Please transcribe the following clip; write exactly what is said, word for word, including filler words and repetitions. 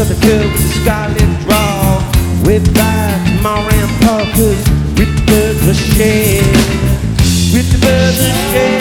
the girl with the scarlet draw, with by Moran Parker, with the birds of shed, with the birds of shed.